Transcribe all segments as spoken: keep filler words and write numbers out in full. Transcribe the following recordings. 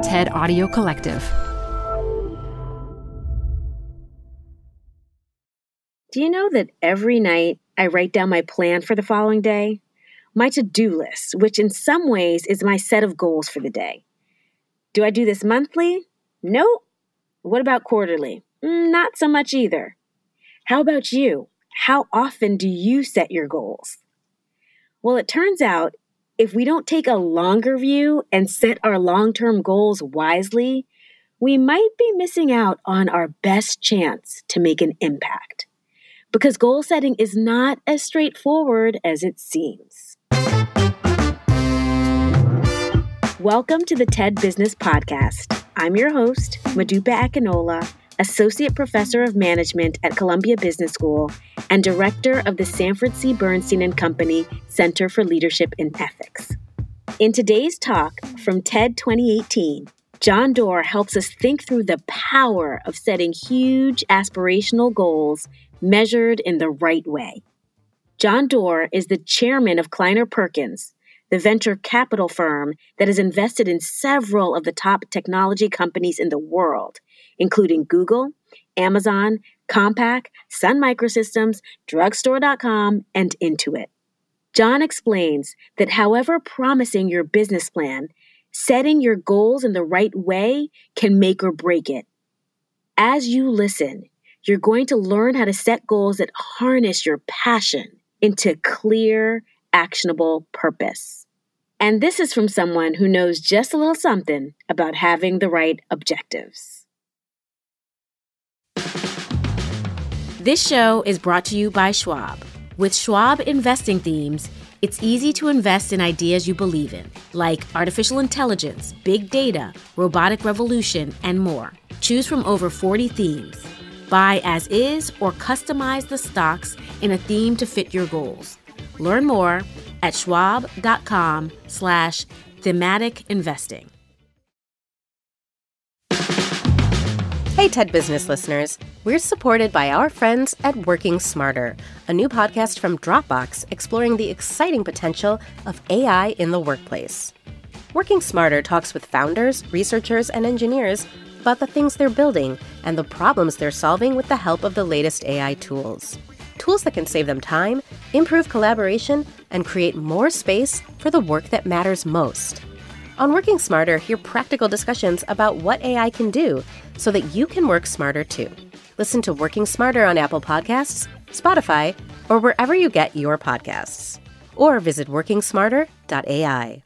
TED Audio Collective. Do you know that every night I write down my plan for the following day? My to-do list, which in some ways is my set of goals for the day. Do I do this monthly? Nope. What about quarterly? Mm, not so much either. How about you? How often do you set your goals? Well, it turns out if we don't take a longer view and set our long-term goals wisely, we might be missing out on our best chance to make an impact. Because goal setting is not as straightforward as it seems. Welcome to the TED Business Podcast. I'm your host, Modupe Akinola, Associate Professor of Management at Columbia Business School and Director of the Sanford C. Bernstein and Company Center for Leadership and Ethics. In today's talk from TED twenty eighteen, John Doerr helps us think through the power of setting huge aspirational goals measured in the right way. John Doerr is the chairman of Kleiner Perkins, the venture capital firm that has invested in several of the top technology companies in the world, including Google, Amazon, Compaq, Sun Microsystems, drugstore dot com, and Intuit. John explains that however promising your business plan, setting your goals in the right way can make or break it. As you listen, you're going to learn how to set goals that harness your passion into clear, actionable purpose. And this is from someone who knows just a little something about having the right objectives. This show is brought to you by Schwab. With Schwab investing themes, it's easy to invest in ideas you believe in, like artificial intelligence, big data, robotic revolution, and more. Choose from over forty themes. Buy as is or customize the stocks in a theme to fit your goals. Learn more at schwab.com slash thematic investing. Hey, TED Business listeners. We're supported by our friends at Working Smarter, a new podcast from Dropbox exploring the exciting potential of A I in the workplace. Working Smarter talks with founders, researchers, and engineers about the things they're building and the problems they're solving with the help of the latest A I tools. Tools that can save them time, improve collaboration, and create more space for the work that matters most. On Working Smarter, hear practical discussions about what A I can do so that you can work smarter too. Listen to Working Smarter on Apple Podcasts, Spotify, or wherever you get your podcasts. Or visit working smarter dot A I.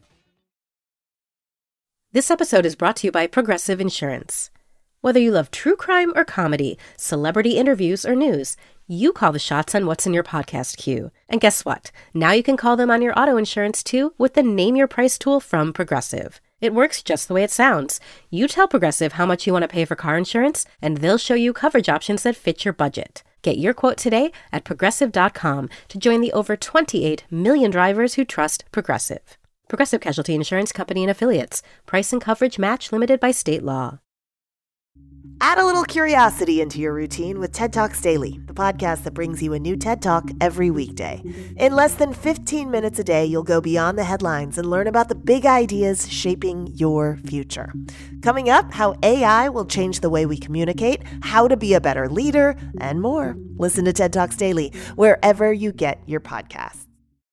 This episode is brought to you by Progressive Insurance. Whether you love true crime or comedy, celebrity interviews or news, you call the shots on what's in your podcast queue. And guess what? Now you can call them on your auto insurance too with the Name Your Price tool from Progressive. It works just the way it sounds. You tell Progressive how much you want to pay for car insurance, and they'll show you coverage options that fit your budget. Get your quote today at progressive dot com to join the over twenty-eight million drivers who trust Progressive. Progressive Casualty Insurance Company and Affiliates. Price and coverage match limited by state law. Add a little curiosity into your routine with TED Talks Daily, the podcast that brings you a new TED Talk every weekday. In less than fifteen minutes a day, you'll go beyond the headlines and learn about the big ideas shaping your future. Coming up, how A I will change the way we communicate, how to be a better leader, and more. Listen to TED Talks Daily wherever you get your podcasts.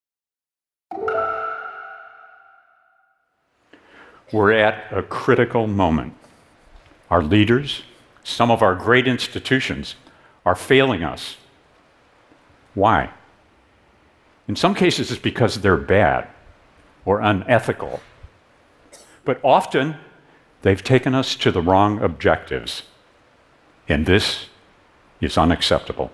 We're at a critical moment. Our leaders, some of our great institutions, are failing us. Why? In some cases, it's because they're bad or unethical. But often, they've taken us to the wrong objectives. And this is unacceptable.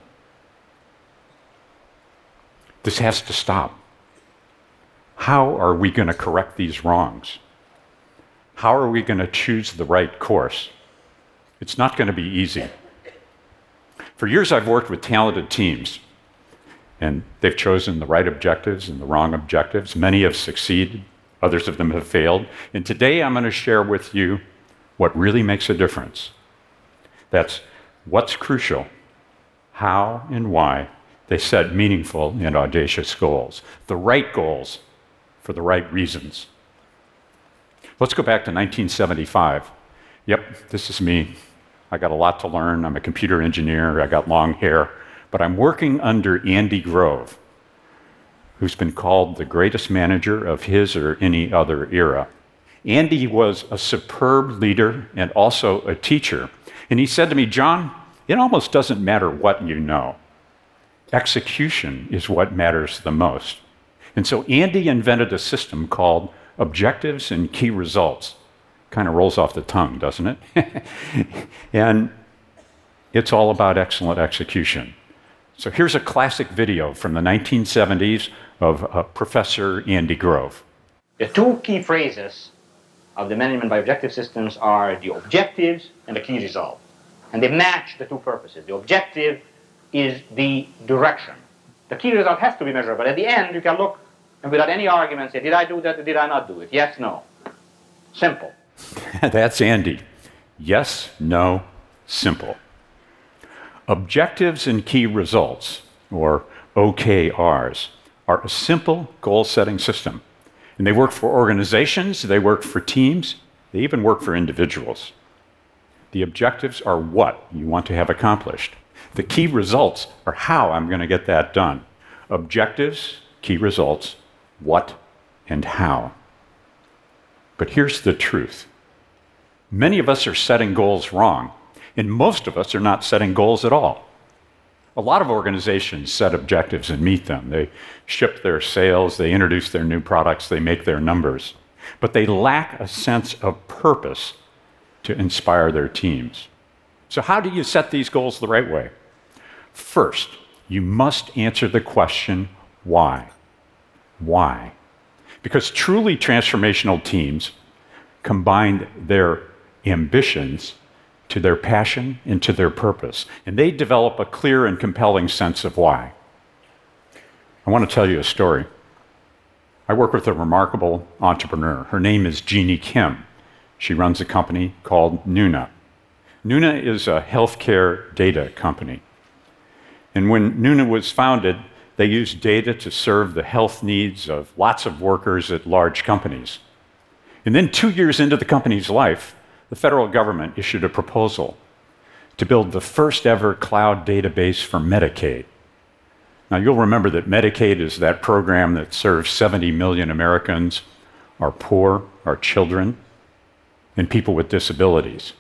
This has to stop. How are we going to correct these wrongs? How are we going to choose the right course? It's not going to be easy. For years, I've worked with talented teams, and they've chosen the right objectives and the wrong objectives. Many have succeeded, others of them have failed. And today, I'm going to share with you what really makes a difference. That's what's crucial, how and why they set meaningful and audacious goals, the right goals for the right reasons. Let's go back to nineteen seventy-five. Yep, this is me. I got a lot to learn. I'm a computer engineer. I got long hair. But I'm working under Andy Grove, who's been called the greatest manager of his or any other era. Andy was a superb leader and also a teacher. And he said to me, John, it almost doesn't matter what you know. Execution is what matters the most. And so Andy invented a system called objectives and key results. Kind of rolls off the tongue, doesn't it? And it's all about excellent execution. So here's a classic video from the nineteen seventies of uh, Professor Andy Grove. The two key phrases of the management by objective systems are the objectives and the key result. And they match the two purposes. The objective is the direction. The key result has to be measured, but at the end you can look and without any argument say, did I do that or did I not do it? Yes, no. Simple. That's Andy. Yes, no, simple. Objectives and key results, or O K Rs, are a simple goal-setting system. And they work for organizations, they work for teams, they even work for individuals. The objectives are what you want to have accomplished. The key results are how I'm going to get that done. Objectives, key results, what and how. But here's the truth. Many of us are setting goals wrong, and most of us are not setting goals at all. A lot of organizations set objectives and meet them. They ship their sales, they introduce their new products, they make their numbers. But they lack a sense of purpose to inspire their teams. So how do you set these goals the right way? First, you must answer the question, why? Why? Because truly transformational teams combine their ambitions to their passion and to their purpose, and they develop a clear and compelling sense of why. I want to tell you a story. I work with a remarkable entrepreneur. Her name is Jeannie Kim. She runs a company called Nuna. Nuna is a healthcare data company. And when Nuna was founded, they used data to serve the health needs of lots of workers at large companies. And then two years into the company's life, the federal government issued a proposal to build the first ever cloud database for Medicaid. Now, you'll remember that Medicaid is that program that serves seventy million Americans, our poor, our children, and people with disabilities.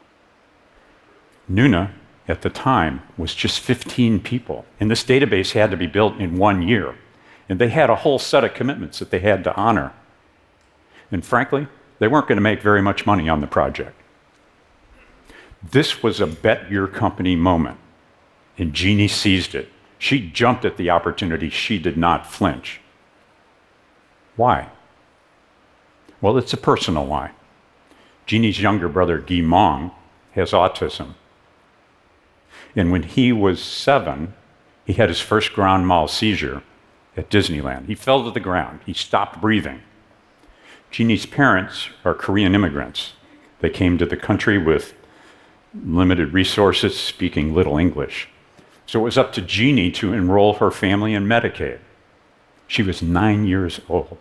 Nuna, at the time, was just fifteen people, and this database had to be built in one year. And they had a whole set of commitments that they had to honor. And frankly, they weren't going to make very much money on the project. This was a bet your company moment, and Jeannie seized it. She jumped at the opportunity. She did not flinch. Why? Well, it's a personal why. Jeannie's younger brother, Guy Mong, has autism. And when he was seven, he had his first grand mal seizure at Disneyland. He fell to the ground. He stopped breathing. Jeannie's parents are Korean immigrants. They came to the country with limited resources, speaking little English. So it was up to Jeannie to enroll her family in Medicaid. She was nine years old.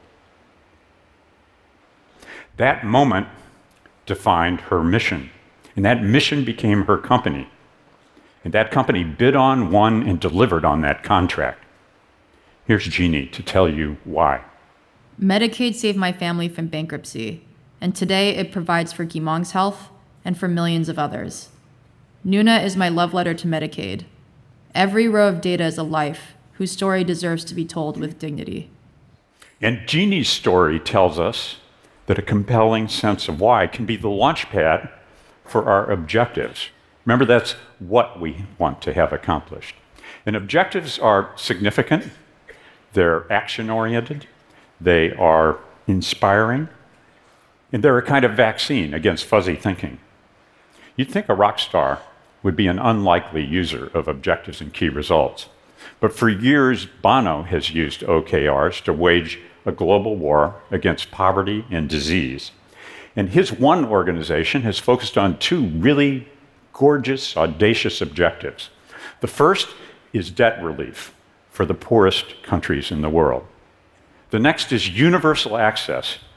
That moment defined her mission, and that mission became her company. And that company bid on, won, and delivered on that contract. Here's Jeannie to tell you why. Medicaid saved my family from bankruptcy, and today it provides for Guy Mong's health and for millions of others. Nuna is my love letter to Medicaid. Every row of data is a life whose story deserves to be told with dignity. And Jeannie's story tells us that a compelling sense of why can be the launchpad for our objectives. Remember, that's what we want to have accomplished. And objectives are significant, they're action-oriented, they are inspiring, and they're a kind of vaccine against fuzzy thinking. You'd think a rock star would be an unlikely user of objectives and key results. But for years, Bono has used O K Rs to wage a global war against poverty and disease. And his one organization has focused on two really gorgeous, audacious objectives. The first is debt relief for the poorest countries in the world. The next is universal access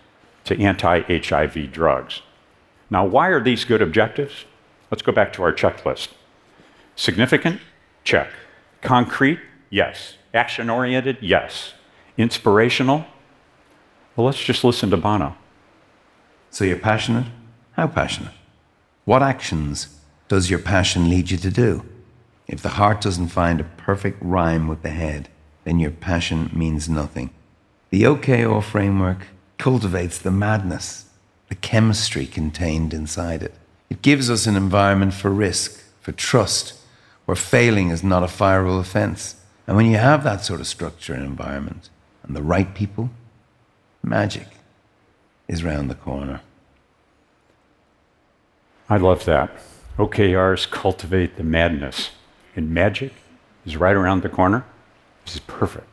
to anti-H I V drugs. Now, why are these good objectives? Let's go back to our checklist. Significant? Check. Concrete? Yes. Action-oriented? Yes. Inspirational? Well, let's just listen to Bono. So you're passionate? How passionate? What actions does your passion lead you to do? If the heart doesn't find a perfect rhyme with the head, then your passion means nothing. The O K R framework cultivates the madness, the chemistry contained inside it. It gives us an environment for risk, for trust, where failing is not a fireable offense. And when you have that sort of structure and environment, and the right people, magic is round the corner. I love that. O K Rs cultivate the madness, and magic is right around the corner. This is perfect.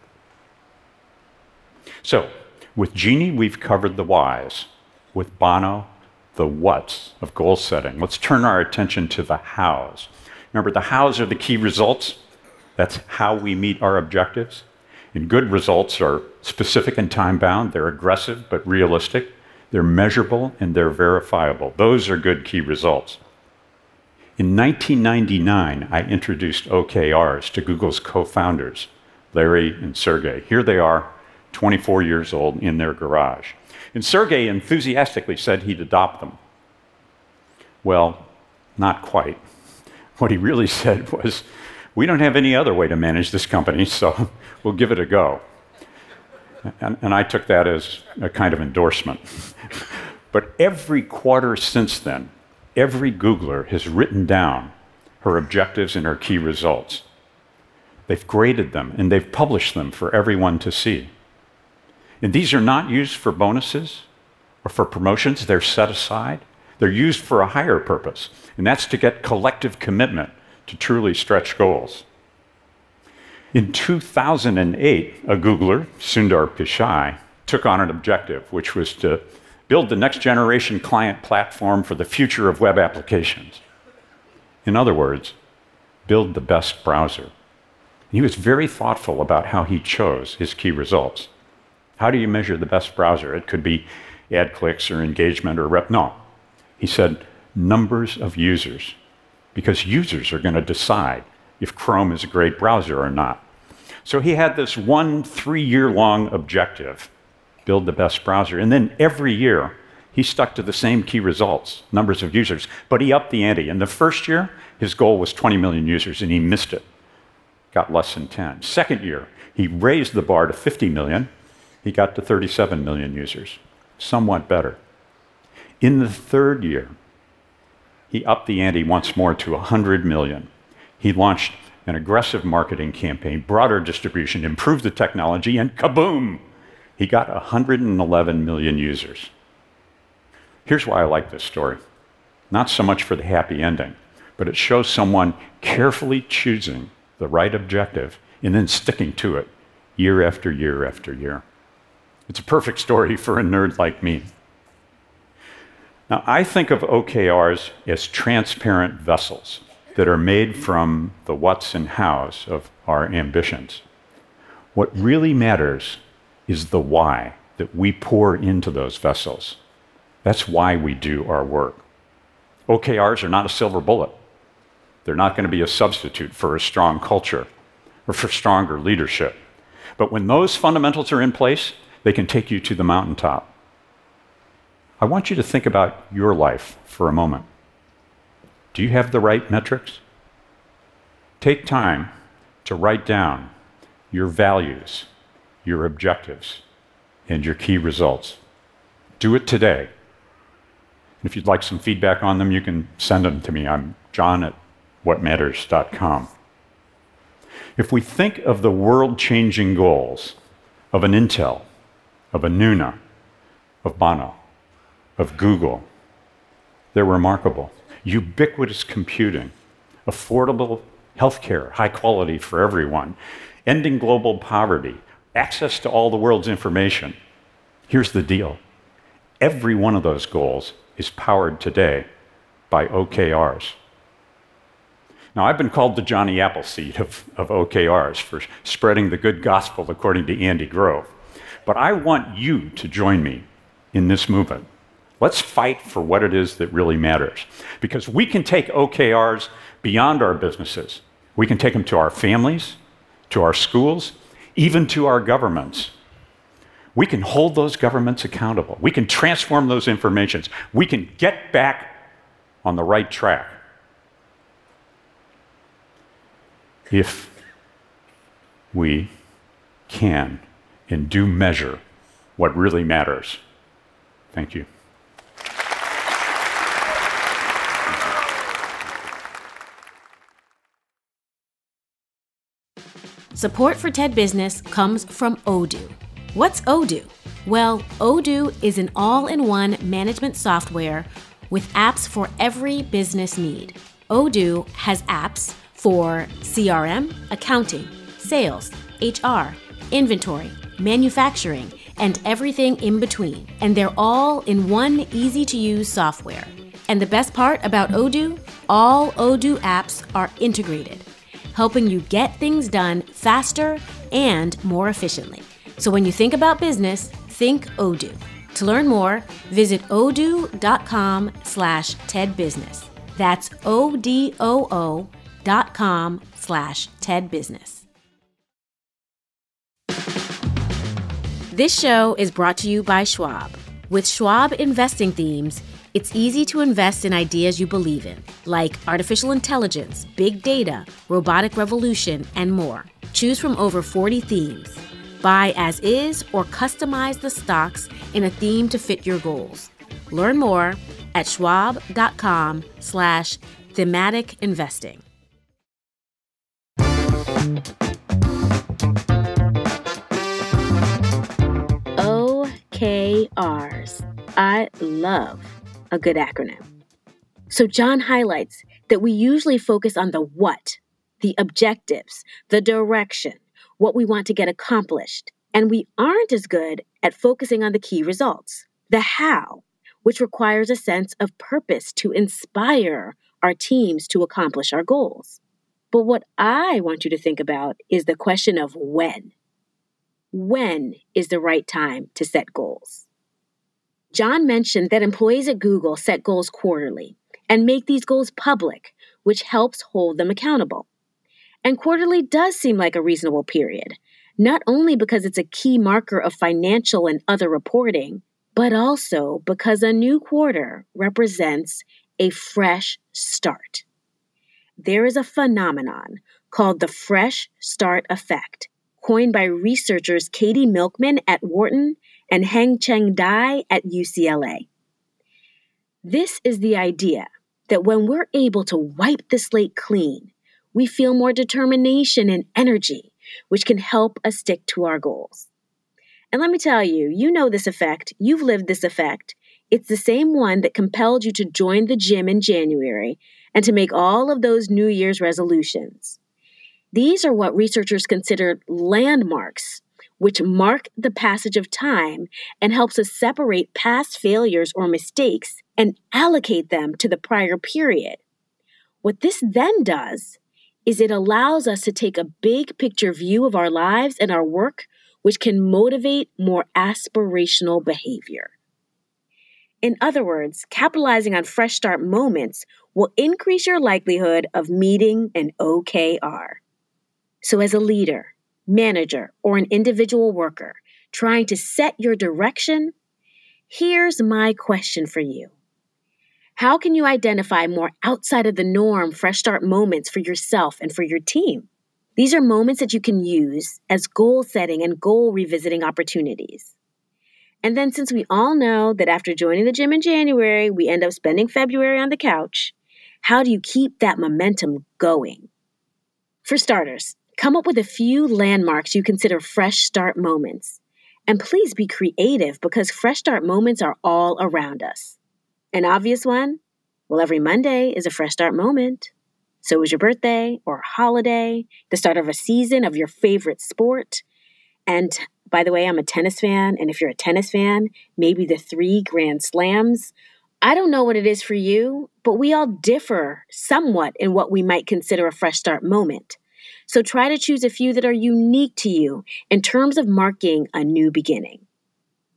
So, with Jeannie, we've covered the whys. With Bono, the whats of goal setting. Let's turn our attention to the hows. Remember, the hows are the key results. That's how we meet our objectives. And good results are specific and time-bound. They're aggressive but realistic. They're measurable and they're verifiable. Those are good key results. In nineteen ninety-nine, I introduced O K Rs to Google's co-founders, Larry and Sergey. Here they are, twenty-four years old, in their garage. And Sergey enthusiastically said he'd adopt them. Well, not quite. What he really said was, we don't have any other way to manage this company, so we'll give it a go. And, and I took that as a kind of endorsement. But every quarter since then, every Googler has written down her objectives and her key results. They've graded them, and they've published them for everyone to see. And these are not used for bonuses or for promotions. They're set aside. They're used for a higher purpose, and that's to get collective commitment to truly stretch goals. In two thousand eight, a Googler, Sundar Pichai, took on an objective, which was to build the next generation client platform for the future of web applications. In other words, build the best browser. And he was very thoughtful about how he chose his key results. How do you measure the best browser? It could be ad clicks or engagement or rep. No. He said numbers of users, because users are going to decide if Chrome is a great browser or not. So he had this one three-year-long objective, build the best browser. And then every year, he stuck to the same key results, numbers of users, but he upped the ante. In the first year, his goal was twenty million users, and he missed it, got less than ten. Second year, he raised the bar to fifty million. He got to thirty-seven million users, somewhat better. In the third year, he upped the ante once more to one hundred million. He launched an aggressive marketing campaign, broader distribution, improved the technology, and kaboom! He got one hundred eleven million users. Here's why I like this story. Not so much for the happy ending, but it shows someone carefully choosing the right objective and then sticking to it year after year after year. It's a perfect story for a nerd like me. Now, I think of O K Rs as transparent vessels that are made from the whats and hows of our ambitions. What really matters is the why that we pour into those vessels. That's why we do our work. O K Rs are not a silver bullet. They're not going to be a substitute for a strong culture or for stronger leadership. But when those fundamentals are in place, they can take you to the mountaintop. I want you to think about your life for a moment. Do you have the right metrics? Take time to write down your values, your objectives, and your key results. Do it today. If you'd like some feedback on them, you can send them to me. I'm john at what matters dot com. If we think of the world-changing goals of an Intel, of a Nuna, of Bono, of Google, they're remarkable. Ubiquitous computing, affordable healthcare, high quality for everyone, ending global poverty, access to all the world's information. Here's the deal. Every one of those goals is powered today by O K Rs. Now, I've been called the Johnny Appleseed of, of O K Rs for spreading the good gospel according to Andy Grove. But I want you to join me in this movement. Let's fight for what it is that really matters. Because we can take O K Rs beyond our businesses. We can take them to our families, to our schools, even to our governments. We can hold those governments accountable. We can transform those informations. We can get back on the right track. If we can and do measure what really matters. Thank you. Support for TED Business comes from Odoo. What's Odoo? Well, Odoo is an all-in-one management software with apps for every business need. Odoo has apps for C R M, accounting, sales, H R, inventory, manufacturing, and everything in between. And they're all in one easy-to-use software. And the best part about Odoo? All Odoo apps are integrated, helping you get things done faster and more efficiently. So when you think about business, think Odoo. To learn more, visit odoo.com slash tedbusiness. That's O-D-O-O dot com slash tedbusiness. This show is brought to you by Schwab. With Schwab investing themes, it's easy to invest in ideas you believe in, like artificial intelligence, big data, robotic revolution, and more. Choose from over forty themes. Buy as is or customize the stocks in a theme to fit your goals. Learn more at schwab.com slash thematic investing. O K Rs. I love a good acronym. So John highlights that we usually focus on the what, the objectives, the direction, what we want to get accomplished, and we aren't as good at focusing on the key results, the how, which requires a sense of purpose to inspire our teams to accomplish our goals. But what I want you to think about is the question of when. When is the right time to set goals? John mentioned that employees at Google set goals quarterly and make these goals public, which helps hold them accountable. And quarterly does seem like a reasonable period, not only because it's a key marker of financial and other reporting, but also because a new quarter represents a fresh start. There is a phenomenon called the fresh start effect, coined by researchers Katie Milkman at Wharton and Heng-Cheng Dai at U C L A. This is the idea that when we're able to wipe the slate clean, we feel more determination and energy, which can help us stick to our goals. And let me tell you, you know this effect. You've lived this effect. It's the same one that compelled you to join the gym in January and to make all of those New Year's resolutions. These are what researchers consider landmarks, which mark the passage of time and helps us separate past failures or mistakes and allocate them to the prior period. What this then does is it allows us to take a big picture view of our lives and our work, which can motivate more aspirational behavior. In other words, capitalizing on fresh start moments will increase your likelihood of meeting an O K R. So as a leader, manager, or an individual worker trying to set your direction, here's my question for you. How can you identify more outside of the norm fresh start moments for yourself and for your team? These are moments that you can use as goal setting and goal revisiting opportunities. And then since we all know that after joining the gym in January, we end up spending February on the couch, how do you keep that momentum going? For starters, come up with a few landmarks you consider fresh start moments. And please be creative because fresh start moments are all around us. An obvious one? Well, every Monday is a fresh start moment. So is your birthday or holiday, the start of a season of your favorite sport. And by the way, I'm a tennis fan. And if you're a tennis fan, maybe the three Grand Slams. I don't know what it is for you, but we all differ somewhat in what we might consider a fresh start moment. So try to choose a few that are unique to you in terms of marking a new beginning.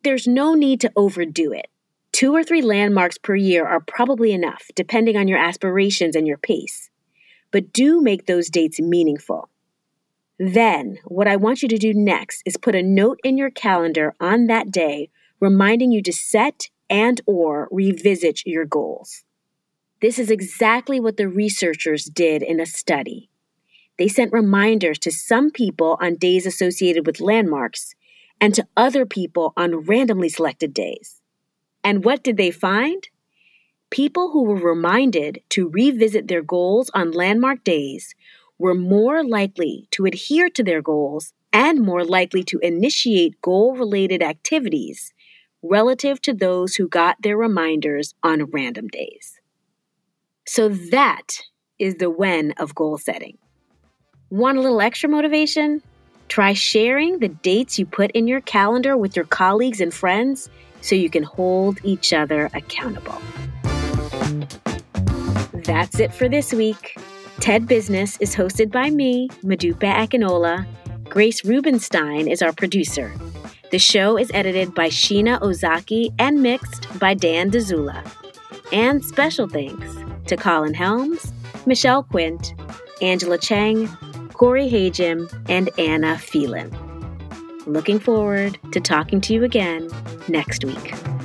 There's no need to overdo it. Two or three landmarks per year are probably enough, depending on your aspirations and your pace. But do make those dates meaningful. Then, what I want you to do next is put a note in your calendar on that day reminding you to set and or revisit your goals. This is exactly what the researchers did in a study. They sent reminders to some people on days associated with landmarks and to other people on randomly selected days. And what did they find? People who were reminded to revisit their goals on landmark days were more likely to adhere to their goals and more likely to initiate goal-related activities relative to those who got their reminders on random days. So that is the when of goal setting. Want a little extra motivation? Try sharing the dates you put in your calendar with your colleagues and friends so you can hold each other accountable. That's it for this week. TED Business is hosted by me, Modupe Akinola. Grace Rubenstein is our producer. The show is edited by Sheena Ozaki and mixed by Dan Dzula. And special thanks to Colin Helms, Michelle Quint, Angela Cheng, Corey Hajim, and Anna Phelan. Looking forward to talking to you again next week.